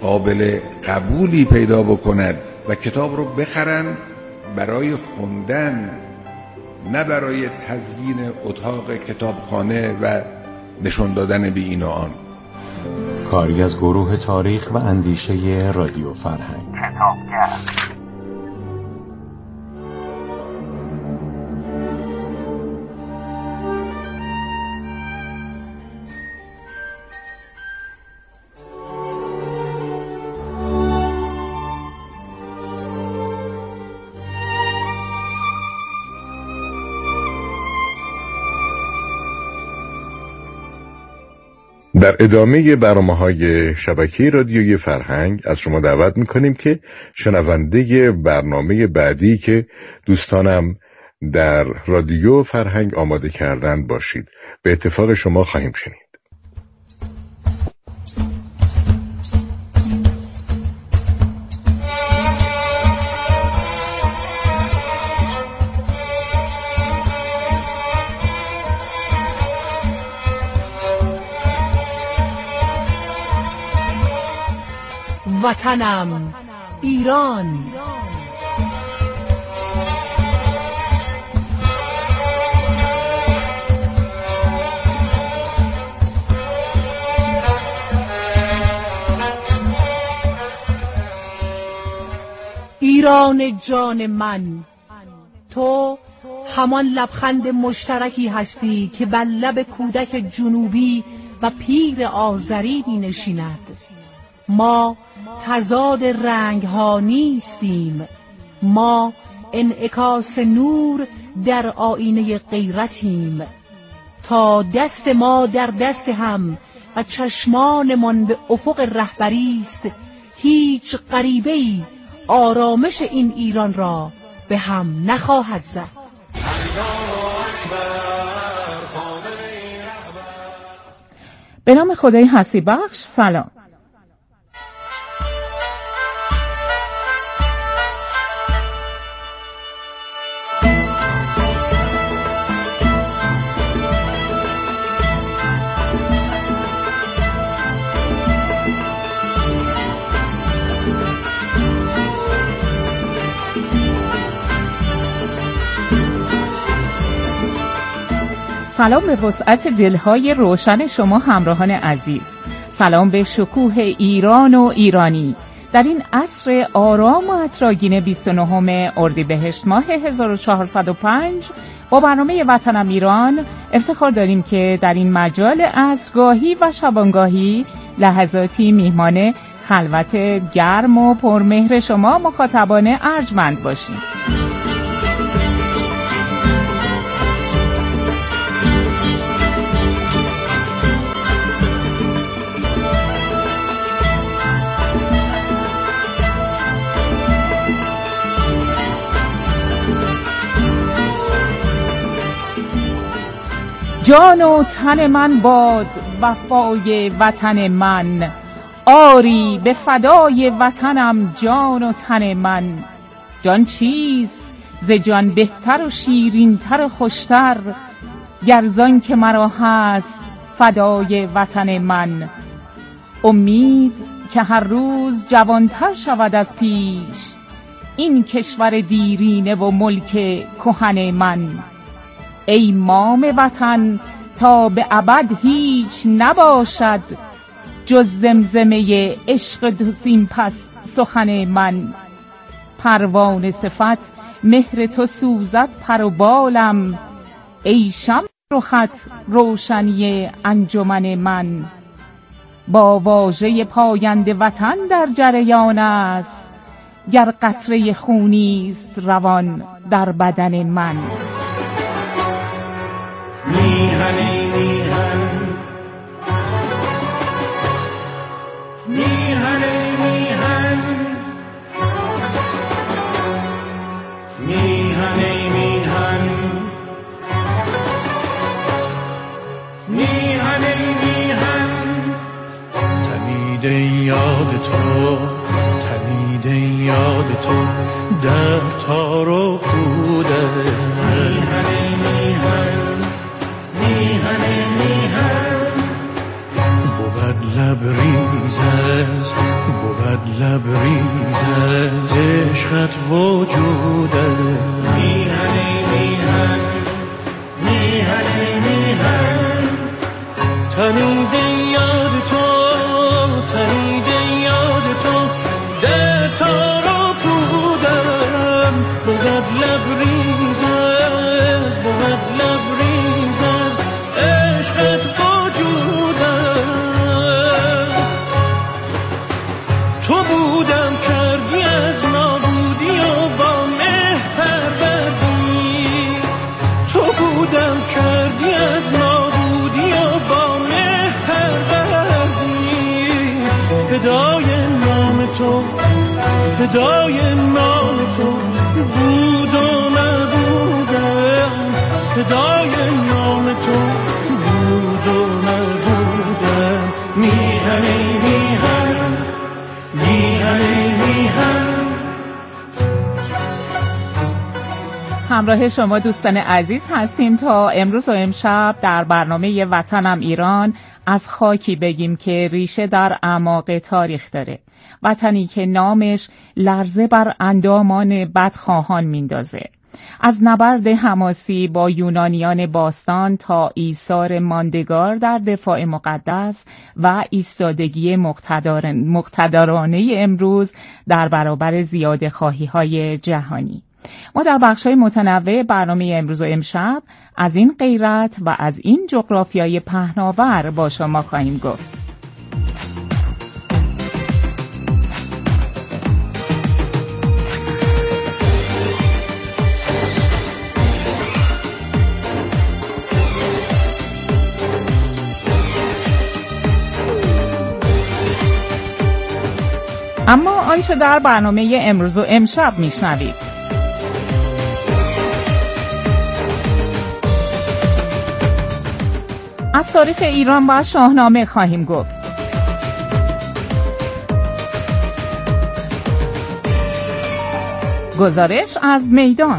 قابل قبولی پیدا بکند و کتاب رو بخرن برای خوندن، نه برای تزیین اتاق کتابخانه و نشون دادن به این و آن. کاری از گروه تاریخ و اندیشه رادیو فرهنگ. کتابگر. در ادامه برنامه‌های شبکه رادیوی فرهنگ از شما دعوت می‌کنیم که شنونده برنامه بعدی که دوستانم در رادیو فرهنگ آماده کردند باشید. به اتفاق شما خواهیم شنید. وطنم ایران، ایران جان من، تو همان لبخند مشترکی هستی که بر لب کودک جنوبی و پیر آذری می نشیند. ما تضاد رنگ ها نیستیم، ما انعکاس نور در آینه غیرتیم. تا دست ما در دست هم و چشمانمان به افق رهبری است، هیچ غریبه‌ای آرامش این ایران را به هم نخواهد زد. به نام خدای هستی بخش. سلام. سلام به وسعت دلهای روشن شما همراهان عزیز. سلام به شکوه ایران و ایرانی. در این عصر آرام و عطرآگین 29 اردیبهشت ماه 1405 با برنامه وطنم ایران افتخار داریم که در این مجال عصرگاهی و شبانگاهی لحظاتی میهمان خلوت گرم و پرمهر شما مخاطبان ارجمند باشیم. جان و تن من باد وفای وطن من، آری به فدای وطنم جان و تن من. جان چیست ز جان بهتر و شیرینتر و خوشتر، گرزان که مرا هست فدای وطن من. امید که هر روز جوانتر شود از پیش، این کشور دیرینه و ملک کهن من. ای مام وطن تا به ابد هیچ نباشد، جز زمزمه عشق دوزین پس سخن من. پروانه صفت مهر تو سوزد پر و بالم، ای شمع رخت روشنی انجمن من. با واژه پاینده وطن در جریان است، گر قطره خونیست روان در بدن من. میهن میهن میهن میهن میهن میهن میهن میهن تنیده یاد تو، تنیده یاد تو در تار و پوده. میهن میهن میهن میهن بود لبریزت، بود لبریز از عشقت وجوده. میهنه میهن میهنه میهن تنیده یاد تو تنیده یاد تو در تارا بودم بود لبریز از بود لبریز از عشقت وجودم. تو بودم کردی از نابودی و با مه پروردی. تو بودم کردی از نابودی و با مه پروردی. فدای نام تو فدای نام تو بود و نبودم. فدای نام تو بود و نبودم. میهنه میهن میهنه میهن. همراه شما دوستان عزیز هستیم تا امروز و امشب در برنامه وطنم ایران از خاکی بگیم که ریشه در اعماق تاریخ داره. وطنی که نامش لرزه بر اندامان بدخواهان میندازه. از نبرد حماسی با یونانیان باستان تا ایثار ماندگار در دفاع مقدس و ایستادگی مقتدرانه امروز در برابر زیاده خواهی‌های جهانی. ما در بخش‌های متنوع برنامه امروز و امشب از این غیرت و از این جغرافیای پهناور با شما خواهیم گفت. اما آنچه در برنامه امروز و امشب میشنوید از تاریخ ایران و شاهنامه خواهیم گفت. گزارش از میدان،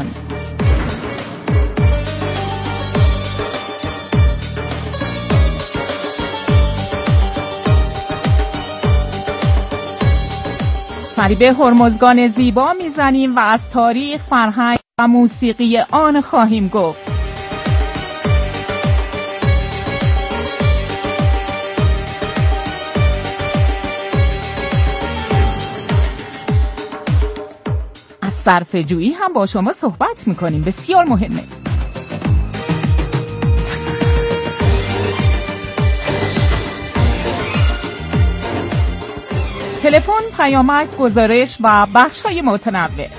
سری به هرمزگان زیبا میزنیم و از تاریخ، فرهنگ و موسیقی آن خواهیم گفت. از صرفه‌جویی هم با شما صحبت میکنیم، بسیار مهمه. تلفن، پیامک، گزارش و بخش‌های متنوع.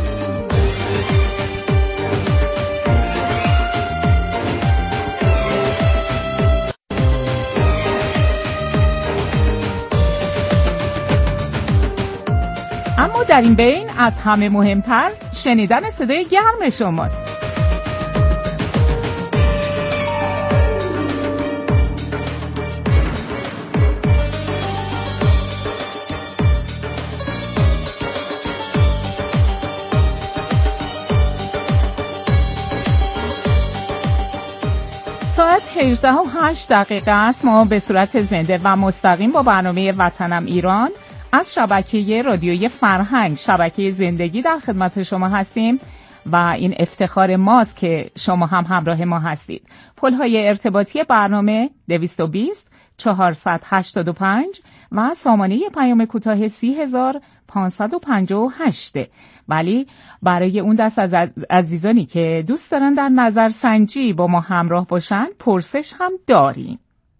اما در این بین از همه مهمتر شنیدن صدای گرم شماست. ساعت 18:08 است. ما به صورت زنده و مستقیم با برنامه وطنم ایران از شبکه رادیوی فرهنگ، شبکه زندگی، در خدمت شما هستیم و این افتخار ماست که شما هم همراه ما هستید. پل‌های ارتباطی برنامه 220 485 و سامانه پیام کوتاه 30558. ولی برای اون دست از عزیزانی که دوست دارن در نظرسنجی با ما همراه باشن پرسش هم داریم.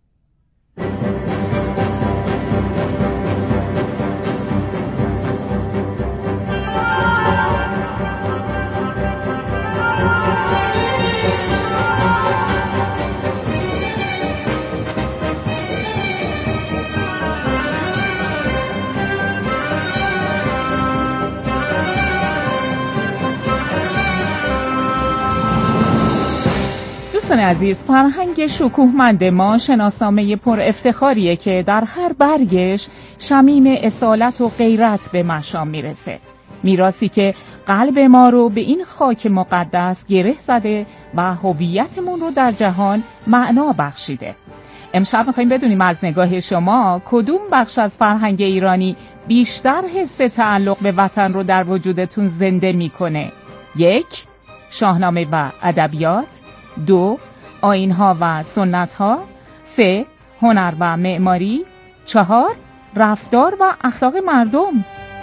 دوستان عزیز، فرهنگ شکوهمند ما شناسنامه پر افتخاریه که در هر برگش شمیم اصالت و غیرت به مشام میرسه. میراثی که قلب ما رو به این خاک مقدس گره زده و هویتمون رو در جهان معنا بخشیده. امشب میخواییم بدونیم از نگاه شما کدوم بخش از فرهنگ ایرانی بیشتر حس تعلق به وطن رو در وجودتون زنده میکنه؟ 1. شاهنامه و ادبیات. 2. آیین‌ها و سنت‌ها. 3. هنر و معماری. 4. رفتار و اخلاق مردم.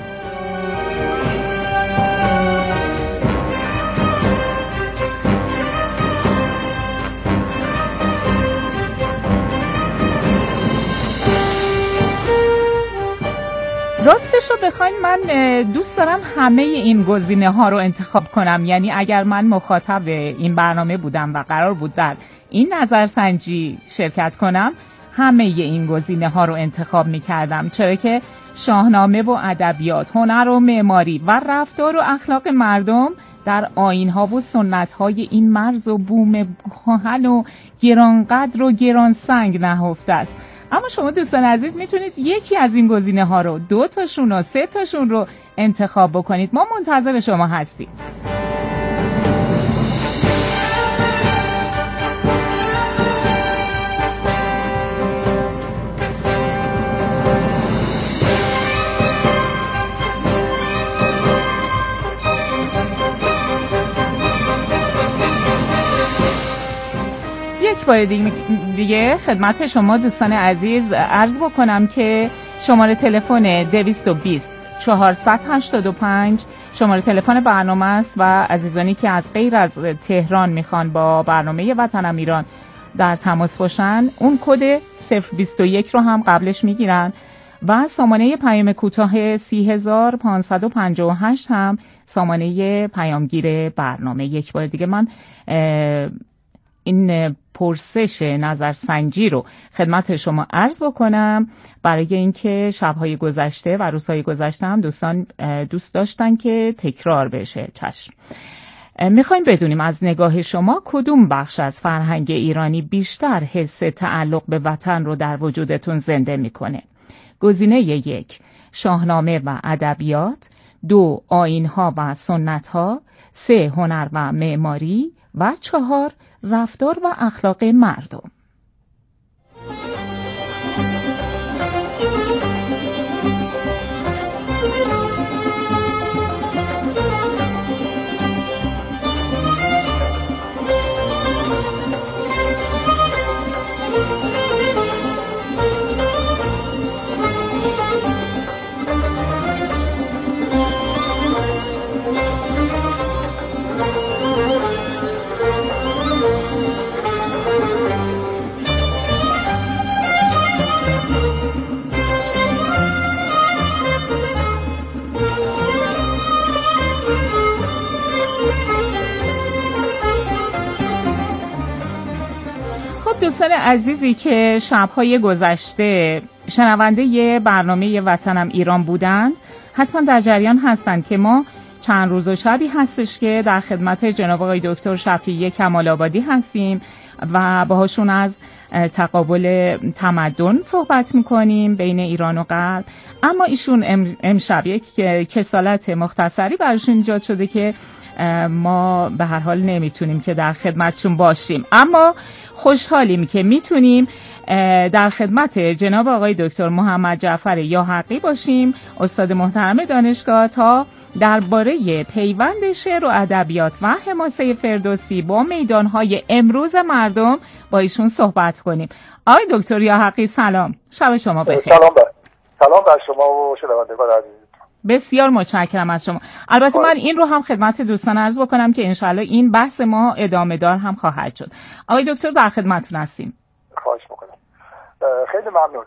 راستش رو بخواین من دوست دارم همه این گزینه ها رو انتخاب کنم. یعنی اگر من مخاطب این برنامه بودم و قرار بود در این نظرسنجی شرکت کنم، همه این گزینه ها رو انتخاب می کردم، چرا که شاهنامه و ادبیات، هنر و معماری و رفتار و اخلاق مردم در آیین‌ها و سنت‌های این مرز و بوم کهن و گرانقدر و گرانسنگ نهفته است. اما شما دوستان عزیز میتونید یکی از این گزینه‌ها رو، 2 تاشون و 3 تاشون رو انتخاب بکنید. ما منتظر شما هستیم. یک بار دیگه خدمت شما دوستان عزیز عرض بکنم که شماره تلفن 220 485 شماره تلفن برنامه است و عزیزانی که از غیر از تهران میخوان با برنامه وطنم ایران در تماس باشن، اون کد 021 رو هم قبلش میگیرن و سامانه پیام کوتاه 30558 هم سامانه پیامگیر برنامه. یک بار دیگه من این پرسش نظرسنجی رو خدمت شما عرض بکنم برای اینکه شب‌های گذشته و روزهای گذشته هم دوستان دوست داشتن که تکرار بشه. چشم. میخوایم بدونیم از نگاه شما کدوم بخش از فرهنگ ایرانی بیشتر حس تعلق به وطن رو در وجودتون زنده میکنه؟ گزینه 1 شاهنامه و ادبیات. 2 آیین‌ها و سنت‌ها. 3 هنر و معماری و 4 رفتار و اخلاق مردم. دوستان عزیزی که شب‌های گذشته شنونده برنامه وطنم ایران بودند حتما در جریان هستند که ما چند روز و شبی هستش که در خدمت جناب آقای دکتر شفیعی کمال آبادی هستیم و باهاشون از تقابل تمدن صحبت میکنیم بین ایران و غرب. اما ایشون امشب یک کسالت مختصری براشون ایجاد شده که ما به هر حال نمیتونیم که در خدمتشون باشیم، اما خوشحالیم که میتونیم در خدمت جناب آقای دکتر محمد جعفر یاحقی باشیم، استاد محترم دانشگاه، تا درباره پیوند شعر و ادبیات و حماسه فردوسی با میدانهای امروز مردم با ایشون صحبت کنیم. آقای دکتر یاحقی سلام، شب شما بخیر. سلام بر شما و شنوندگان عزیز. بسیار متشکرم از شما. البته من این رو هم خدمت دوستان عرض بکنم که انشاءالله این بحث ما ادامه دار هم خواهد شد. آقای دکتر در خدمتتون هستیم. خواهش میکنم. خیلی ممنون.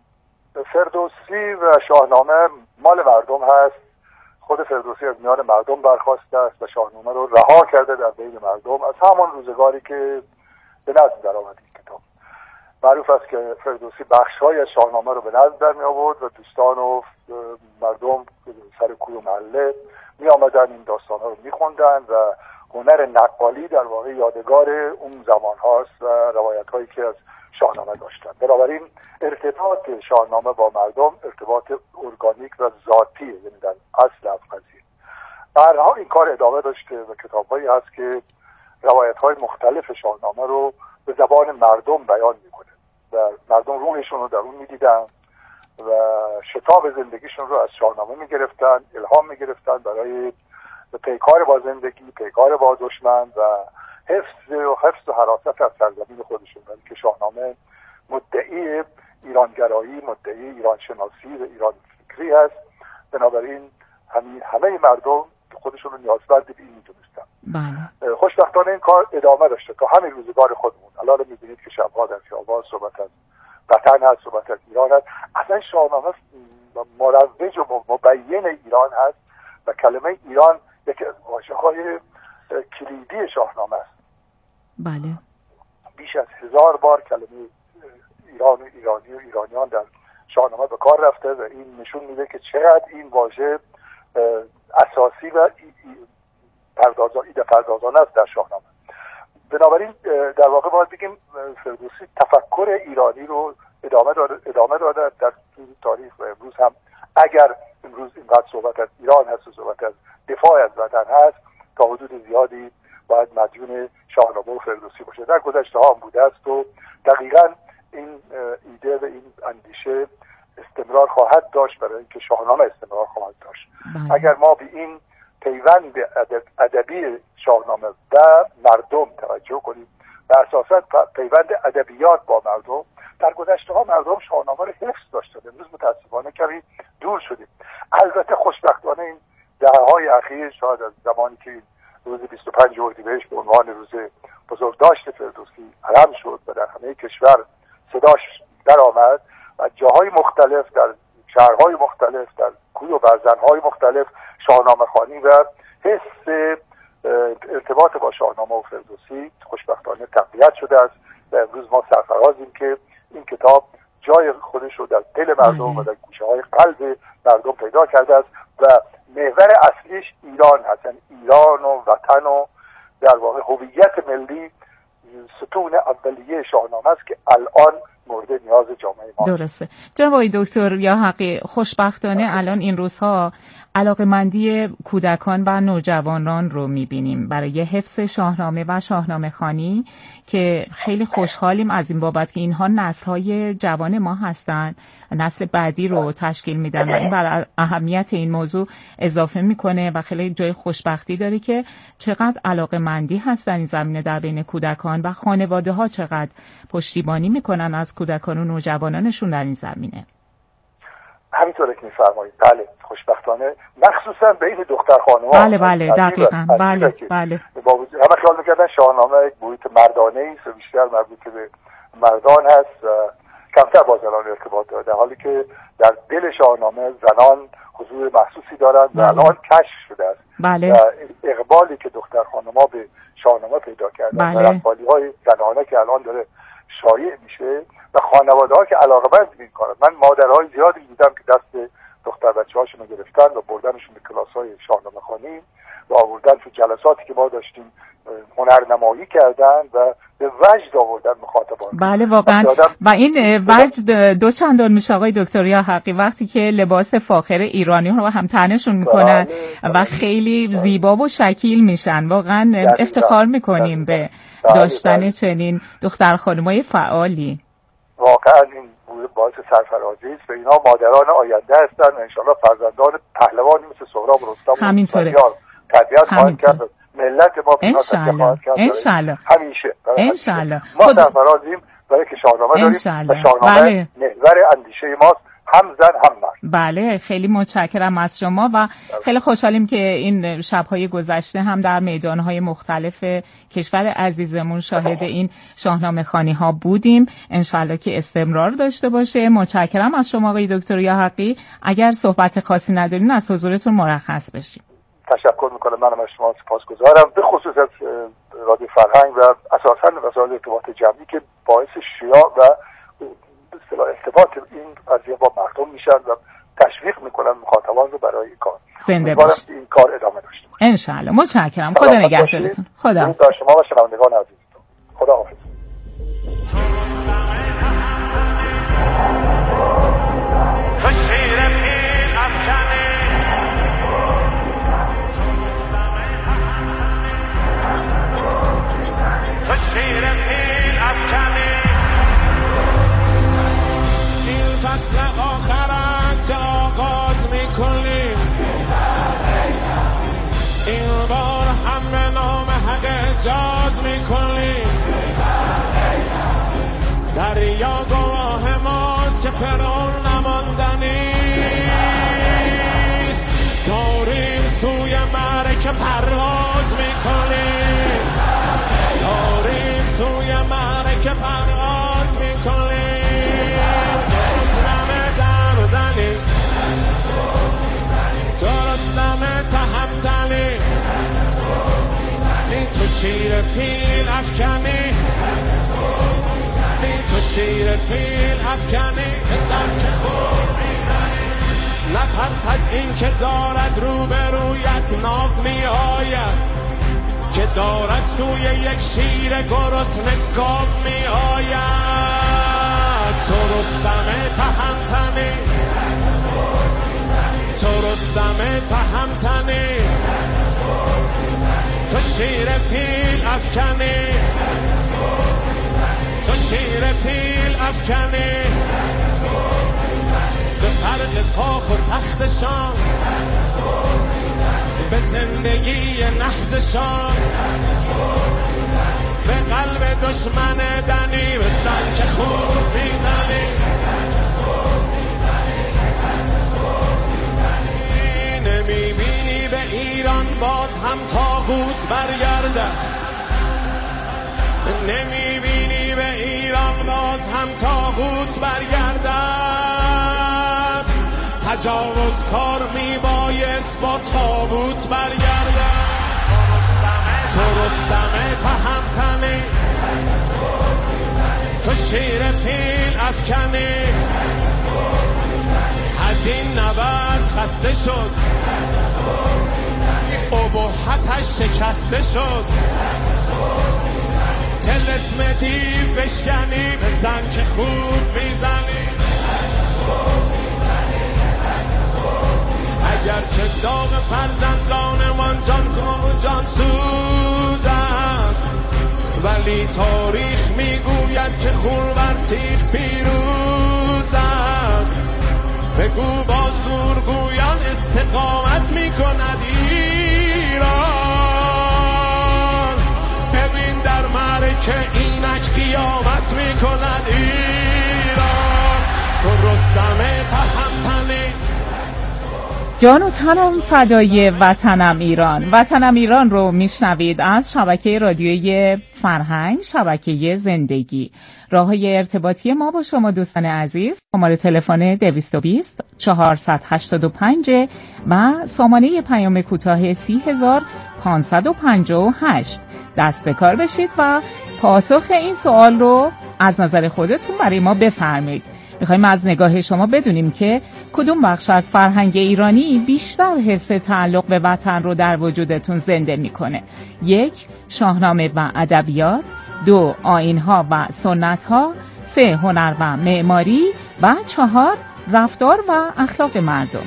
فردوسی و شاهنامه مال مردم هست. خود فردوسی از میان مردم برخاسته است و شاهنامه رو رها کرده در بین مردم از همان روزگاری که به نظم در آمد این کتاب. معروف است که فردوسی بخش‌های از شاهنامه رو به نظم در می آورد و دوستان و مردم سر کوی و محله می آمدن این داستان‌ها رو می خوندن و هنر نقالی در واقع یادگار اون زمان هاست و روایت هایی که از شاهنامه داشتن. بنابراین ارتباط شاهنامه با مردم ارتباط ارگانیک و ذاتیه، یعنی در اصل افقاضی. برها این کار ادامه داشته و کتاب‌هایی هست که روایت های مختلف شاهنامه رو به زبان مردم بیان میکنه. و مردم روحشون رو در اون میدیدن و شتاب زندگیشون رو از شاهنامه میگرفتن، الهام میگرفتن برای پیکار با زندگی، پیکار با دشمن و حفظ و حراست از سرزمین خودشون. ولی که شاهنامه مدعی ایرانگرایی، مدعی ایران شناسی و ایران فکری هست، بنابراین همه مردم خودشون رو نیازمند به این میدونستن. بله. خوشبختانه این کار ادامه داشته تا همین روزگار خودمون. الان میبینید که شبها در خیابان صحبت از وطن هست، صحبت از ایران هست. اصلا شاهنامه مروج و مبین ایران هست و کلمه ایران یکی از واژه‌های کلیدی شاهنامه است. بله. بیش از 1000 بار کلمه ایران و ایرانی و ایرانیان در شاهنامه به کار رفته و این نشون میده که چقدر این واژه اساسی و ایده پردازانه است در شاهنامه. بنابراین در واقع باید بگیم فردوسی تفکر ایرانی رو ادامه داده در تاریخ و امروز هم. اگر امروز اینقدر صحبت از ایران هست و صحبت از دفاع از وطن هست، تا حدود زیادی باید مدیون شاهنامه و فردوسی باشه. در گذشته ها هم بوده است و دقیقاً این ایده و این اندیشه استمرار خواهد داشت، برای اینکه شاهنامه استمرار خواهد داشت. اگر ما به این پیوند ادبی شاهنامه و مردم توجه کنیم و اساساً پیوند ادبیات با مردم، در گذشته ها مردم شاهنامه رو حفظ داشتن. امروز متاسفانه کمی دور شدیم. البته خوشبختانه این دهه‌های اخیر، شاید از زمانی که روز 25 اردیبهشت به عنوان روز بزرگداشت فردوسی علم شد و در همه کشور صداش در آمد و جاهای مختلف، در شهرهای مختلف، در کوی و برزنهای مختلف شاهنامه خوانی و حس ارتباط با شاهنامه و فردوسی خوشبختانه تقویت شده است و امروز ما سرفرازیم که این کتاب جای خودش رو در دل مردم و در گوشه‌های قلب مردم پیدا کرده است و محور اصلیش ایران هست. یعنی ایران و وطن و در واقع هویت ملی ستون اولیه شاهنامه است که الان مورد نیاز جامعه ما. درسته. جناب آقای دکتر یاحقی، خوشبختانه الان این روزها علاقه‌مندی کودکان و نوجوانان رو می‌بینیم برای حفظ شاهنامه و شاهنامه خوانی که خیلی خوشحالیم از این بابت که اینها نسل‌های جوان ما هستند، نسل بعدی رو تشکیل میدن و این بر اهمیت این موضوع اضافه میکنه و خیلی جای خوشبختی داره که چقدر علاقه‌مندی هستن این زمینه در بین کودکان و خانواده‌ها چقدر پشتیبانی میکنن از کودکان و نوجوانانشون در این زمینه. همینطوره که میفرمایید. بله، خوشبختانه مخصوصا بین دختر خانم‌ها. بله دقیقاً. بله. همه خیال میکردن شاهنامه یک محیط مردانه است و بیشتر مربوط به مردان هست و کمتر با زنان ارتباط داره، در حالی که در دل شاهنامه زنان حضور محسوسی دارند و الان کشف شده است. بله. و اقبالی که دختر خانم‌ها به شاهنامه پیدا کردن و رنگ‌های زنانه که الان داره شایع میشه و خانواده‌ها که علاقه‌مند به این کارن. من مادرهای زیادی دیدم که دست دختر بچه‌هاشون رو گرفتن و بردنشون به کلاس‌های شاهنامه خوانی و آوردن تو جلساتی که ما داشتیم هنرنمایی کردن و به وجد آوردن مخاطبان. بله واقعا. و این وجد دو چندان میشه آقای دکتر یاحقی وقتی که لباس فاخر ایرانی رو هم تنشون میکنن و خیلی زیبا و شکیل میشن. واقعا افتخار میکنیم به داشتن چنین دختر خانمای فعالی. واقعا این باعث سرفرازی است و اینا مادران آینده هستن و انشالله فرزندان پهلوانی مثل سهراب رستم همینطوره تربیت خواهند کرد. ملت ما انشالله همیشه ما سرفرازیم برای که شاهنامه داریم و شاهنامه محور اندیشه ماست، هم زن هم مرد. بله خیلی متشکرم از شما و خیلی خوشحالیم که این شب‌های گذشته هم در میدان‌های مختلف کشور عزیزمون شاهد این شاهنامه خوانی‌ها بودیم. انشالله که استمرار داشته باشه. متشکرم از شما آقای دکتر یاحقی. اگر صحبت خاصی ندارین از حضورتون مرخص بشیم. تشکر میکنم. منم از شما سپاسگزارم، به خصوص از رادیو فرهنگ و اساساً وسایل ارتباط جمعی که باعث شیاع و ارتباط این قضیه با مردم میشن و تشویق میکنن مخاطبان رو برای این کار. زنده باشید. این کار ادامه داشته باشه. ان شاء الله. متشکرم. خدا نگهدارتون. خدا. درود شما و شنوندگان عزیزتون. خدا حافظ. دریا گواه ماست که فرعون نماندنیست. داریم سوی معرکه پرواز میکنیم، داریم سوی معرکه پرواز میکنیم. درستم دردنی، درستم تهمتنی، این تو شیر پیل افکنی، این تو شیر پیل افکنی. بزن که خور میزنی، نترس از این که دارد روبرویت ناو می آید، که دارد سوی یک شیر گرسنه گاو می آید. تو رستم تهمتنی، تو رستم تهمتنی، تو شیر پیل افکنی، تو شیر پیل افکنی. به فرق کاخ و تختشان، به زندگی نحزشان، به قلب دشمن دنی بزن که خوب میزنی. نمیبینی به ایران باز هم طاغوت برگردد، نمیبینی به ایران باز هم طاغوت برگردد. تجاوز کار میبایست با تابوت برگردد. تو رستم تهمتنی، تو شیر پیل افکنی. از این نبرد خسته شد، ابهتش شکسته شد. طلسم دیو بشکنی، بزن که خوب میزنی. اگرچه داغ فرزندانمان جان سوز است، ولی تاریخ میگوید که خون بر تیغ پیروز است. بگو با زورگویان استقامت میکند ایران، ببین در معرکه اینک قیامت میکند ایران. تو رستم تهمتنی، جان و تنم فدای وطنم ایران. وطنم ایران رو میشنوید از شبکه رادیویی فرهنگ، شبکه زندگی. راه‌های ارتباطی ما با شما دوستان عزیز، شماره تلفن 220 485 و سامانه پیام کوتاه 30558. دست به کار بشید و پاسخ این سوال رو از نظر خودتون برای ما بفرمایید. میخوایم از نگاه شما بدونیم که کدوم بخش از فرهنگ ایرانی بیشتر حس تعلق به وطن رو در وجودتون زنده میکنه. 1. شاهنامه و ادبیات، 2. آیین‌ها و سنت‌ها، 3. هنر و معماری و 4. رفتار و اخلاق مردم.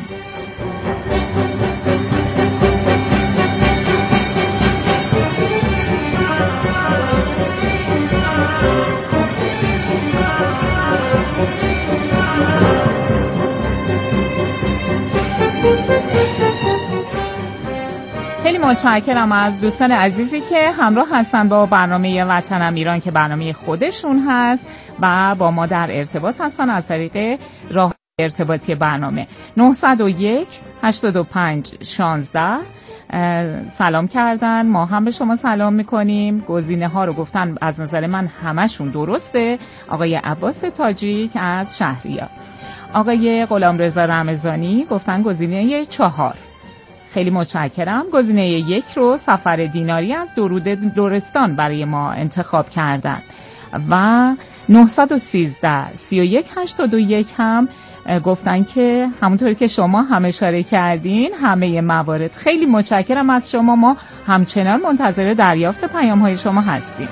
خیلی متشکرم از دوستان عزیزی که همراه هستن با برنامه وطنم ایران که برنامه خودشون هست و با ما در ارتباط هستن از طریق راه ارتباطی برنامه 901 85 16. سلام کردن، ما هم به شما سلام میکنیم. گزینه ها رو گفتن از نظر من همشون درسته. آقای عباس تاجیک از شهریار، آقای غلامرضا رمضانی گفتن گزینه 4. خیلی متشکرم. گزینه 1 رو سفر دیناری از درود لرستان برای ما انتخاب کردن و 913 31 81 هم گفتن که همونطوری که شما هم اشاره کردین همه موارد. خیلی متشکرم از شما. ما همچنان منتظر دریافت پیام‌های شما هستیم.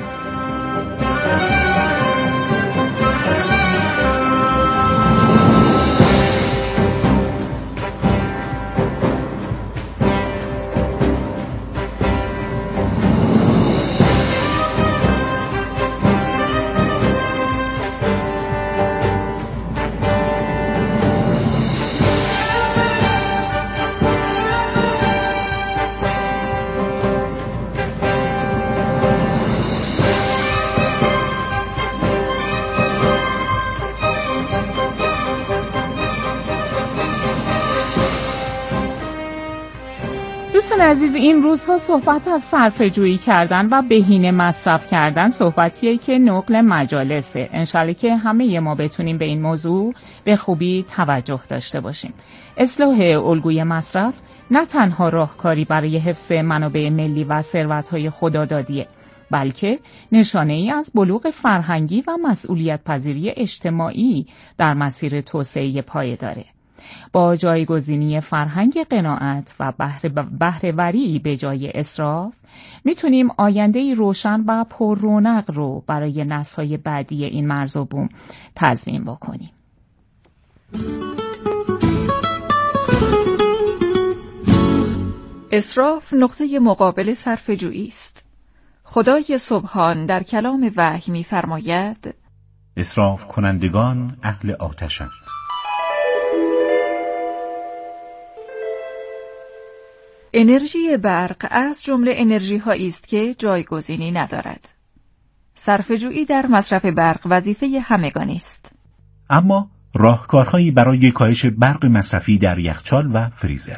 دوستان عزیز، این روزها صحبت از صرفه‌جویی کردن و بهینه مصرف کردن صحبتیه که نقل مجالسه. انشالله که همه ما بتونیم به این موضوع به خوبی توجه داشته باشیم. اصلاح الگوی مصرف نه تنها راهکاری برای حفظ منابع ملی و ثروت‌های خدادادیه، بلکه نشانه ای از بلوغ فرهنگی و مسئولیت پذیری اجتماعی در مسیر توسعه پایداره. با جایگزینی فرهنگ قناعت و بهره‌وری به جای اسراف میتونیم آینده‌ای روشن و پر رونق رو برای نسل‌های بعدی این مرز و بوم تضمین بکنیم. اسراف نقطه مقابل صرفه‌جویی است. خدای سبحان در کلام وحی می‌فرماید: اسراف کنندگان اهل آتشند. انرژی برق از جمله انرژی‌هایی است که جایگزینی ندارد. صرفه‌جویی در مصرف برق وظیفه همگانی است. اما راهکارهایی برای کاهش برق مصرفی در یخچال و فریزر.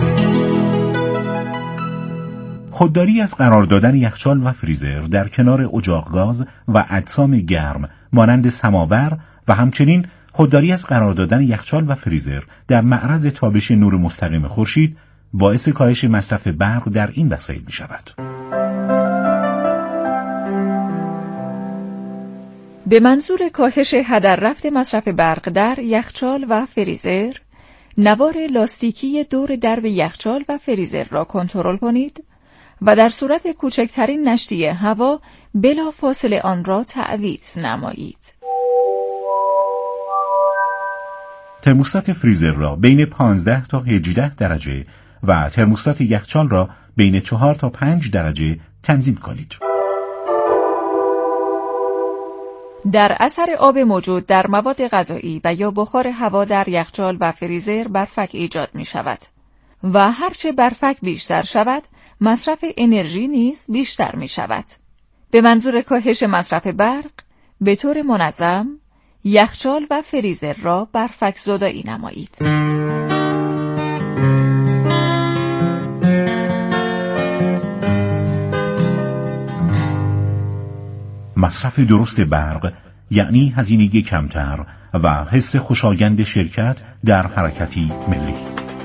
خودداری از قرار دادن یخچال و فریزر در کنار اجاق گاز و اجسام گرم مانند سماور و همچنین خودداری از قرار دادن یخچال و فریزر در معرض تابش نور مستقیم خورشید باعث کاهش مصرف برق در این وسایل می شود. به منظور کاهش هدر رفت مصرف برق در یخچال و فریزر، نوار لاستیکی دور درب یخچال و فریزر را کنترل کنید و در صورت کوچکترین نشتی هوا بلا فاصله آن را تعویض نمایید. ترموستات فریزر را بین 15 تا 18 درجه و ترموستات یخچال را بین 4 تا 5 درجه تنظیم کنید. در اثر آب موجود در مواد غذایی و یا بخار هوا در یخچال و فریزر برفک ایجاد می شود و هرچه برفک بیشتر شود مصرف انرژی نیز بیشتر می شود. به منظور کاهش مصرف برق به طور منظم یخچال و فریزر را برفک زدایی نمایید. مصرف درست برق یعنی هزینه کمتر و حس خوشایند شرکت در حرکتی ملی.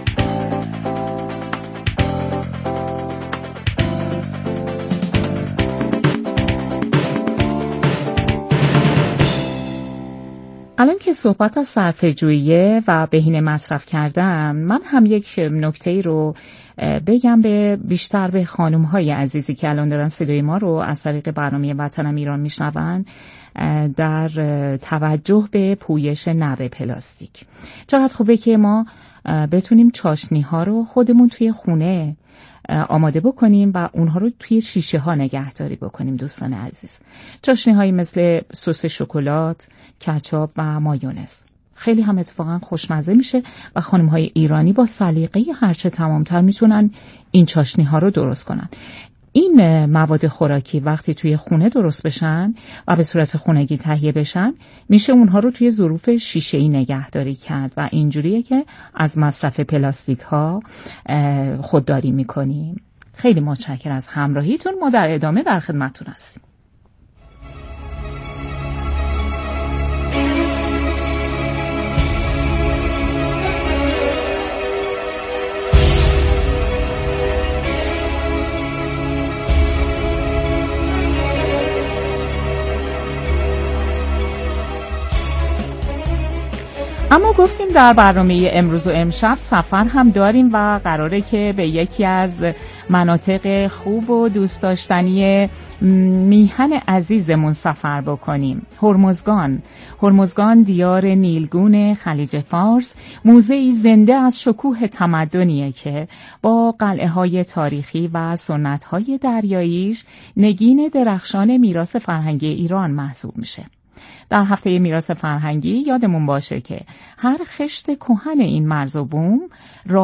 الان که صحبت از صرفه‌جویی و بهینه مصرف کردم، من هم یک نکته رو بگم بیشتر به خانم‌های عزیزی که الان دارن صدای ما رو از طریق برنامه وطنم ایران میشنون، در توجه به پویش نر پلاستیک. چقدر خوبه که ما بتونیم چاشنی‌ها رو خودمون توی خونه آماده بکنیم و اونها رو توی شیشه ها نگهداری بکنیم. دوستان عزیز، چاشنی هایی مثل سس شکلات، کچاپ و مایونز خیلی هم اتفاقا خوشمزه میشه و خانم های ایرانی با سلیقه هرچه تمامتر میتونن این چاشنی ها رو درست کنن. این مواد خوراکی وقتی توی خونه درست بشن و به صورت خونگی تهیه بشن، میشه اونها رو توی ظروف شیشه‌ای نگهداری کرد و اینجوریه که از مصرف پلاستیک ها خودداری میکنیم. خیلی متشکرم از همراهیتون. ما در ادامه در خدمتتون هستیم. اما گفتیم در برنامه امروز و امشب سفر هم داریم و قراره که به یکی از مناطق خوب و دوست داشتنی میهن عزیزمون سفر بکنیم. هرمزگان دیار نیلگون خلیج فارس، موزه‌ای زنده از شکوه تمدنیه که با قلعه‌های تاریخی و سنت‌های دریاییش نگین درخشان میراث فرهنگی ایران محسوب میشه. در هفته میراث فرهنگی یادمون باشه که هر خشت کهن این مرز و بوم